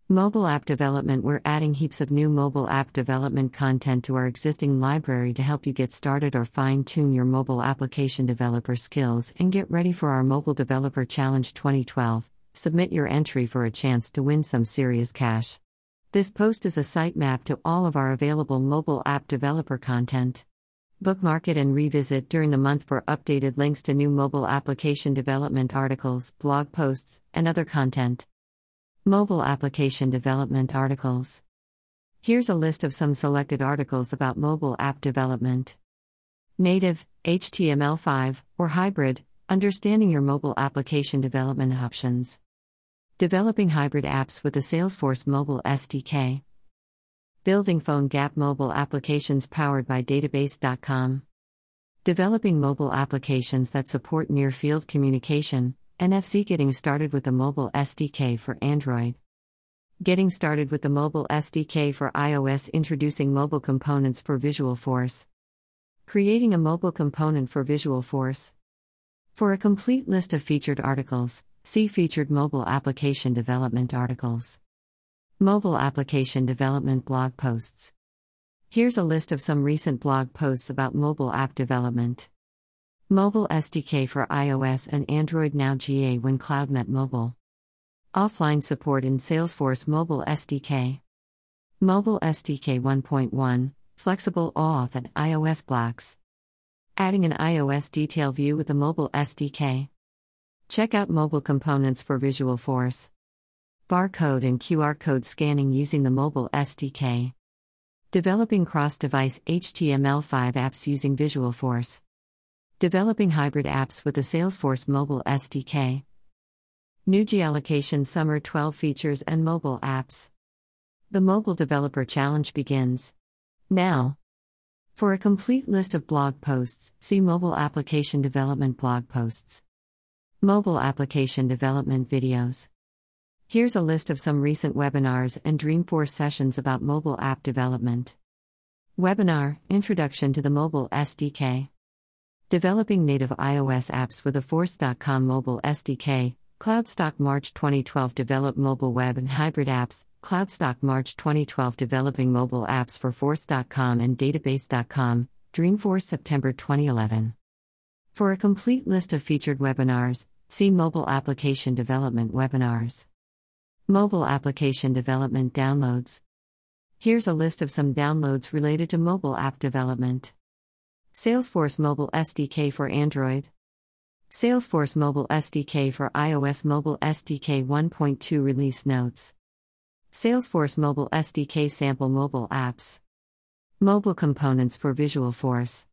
Mobile app development. We're adding heaps of new mobile app development content to our existing library to help you get started or fine-tune your mobile application developer skills and get ready for our Mobile Developer Challenge 2012. Submit your entry for a chance to win some serious cash. This post is a sitemap to all of our available mobile app developer content. Bookmark it and revisit during the month for updated links to new mobile application development articles, blog posts, and other content. Mobile application development articles. Here's a list of some selected articles about mobile app development. Native, HTML5, or hybrid, understanding your mobile application development options. Developing hybrid apps with the Salesforce Mobile SDK. Building PhoneGap mobile applications powered by Database.com. Developing mobile applications that support near-field communication, NFC. Getting started with the Mobile SDK for Android. Getting started with the Mobile SDK for iOS. Introducing mobile components for Visualforce. Creating a mobile component for Visualforce. For a complete list of featured articles, see Featured Mobile Application Development Articles. Mobile Application Development Blog Posts. Here's a list of some recent blog posts about mobile app development. Mobile SDK for iOS and Android now GA when Cloud met mobile. Offline support in Salesforce Mobile SDK. Mobile SDK 1.1, Flexible OAuth and iOS blocks. Adding an iOS detail view with the Mobile SDK. Check out mobile components for Visualforce. Barcode and QR code scanning using the Mobile SDK. Developing cross-device HTML5 apps using Visualforce. Developing hybrid apps with the Salesforce Mobile SDK. New geolocation Summer 12 features and mobile apps. The Mobile Developer Challenge begins now. For a complete list of blog posts, see Mobile Application Development blog posts. Mobile Application Development videos. Here's a list of some recent webinars and Dreamforce sessions about mobile app development. Webinar, Introduction to the Mobile SDK. Developing native iOS apps with the Force.com Mobile SDK, CloudStock March 2012. Develop mobile web and hybrid apps, CloudStock March 2012. Developing mobile apps for Force.com and Database.com, Dreamforce September 2011. For a complete list of featured webinars, see Mobile Application Development webinars. Mobile Application Development downloads. Here's a list of some downloads related to mobile app development. Salesforce Mobile SDK for Android. Salesforce Mobile SDK for iOS. Mobile SDK 1.2 Release Notes. Salesforce Mobile SDK Sample Mobile Apps. Mobile Components for Visualforce.